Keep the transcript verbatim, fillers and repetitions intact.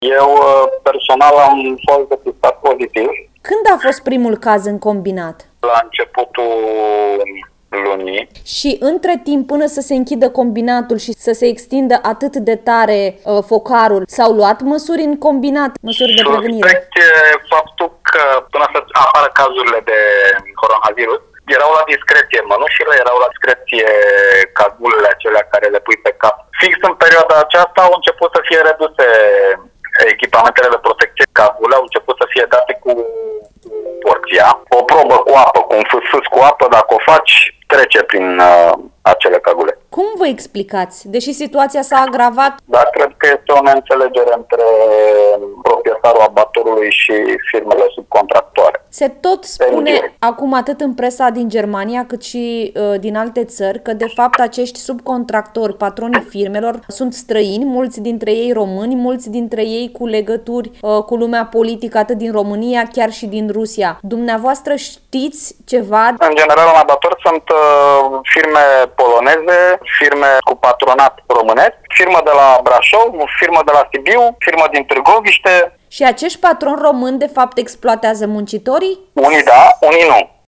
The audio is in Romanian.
Eu personal am fost depistat pozitiv. Când a fost primul caz în combinat? La începutul lunii. Și între timp, până să se închidă combinatul și să se extindă atât de tare uh, focarul, s-au luat măsuri în combinat, măsuri de prevenire? Suspect faptul că până să apară cazurile de coronavirus, erau la discreție mănușile, erau la discreție cagulele acelea care le pui pe cap. Fix în perioada aceasta au început să fie reduse echipamentele de protecție, cagule au început să fie date cu porția. O probă cu apă, cu un fâs cu apă, dacă o faci, trece prin uh, acele cagule. Cum vă explicați? Deși situația s-a agravat? Da, cred că este o neînțelegere între proprietarul abatorului și firmele subcontractoare. Se tot spune acum atât în presa din Germania cât și uh, din alte țări că de fapt acești subcontractori, patronii firmelor, sunt străini, mulți dintre ei români, mulți dintre ei cu legături uh, cu lumea politică atât din România, chiar și din Rusia. Dumneavoastră știți ceva? În general, în abator sunt uh, firme poloneze, firme cu patronat românesc, firmă de la Brașov, firmă de la Sibiu, firmă din Târgoviște. Și acești patroni români de fapt exploatează muncitorii? Unii da, unii nu.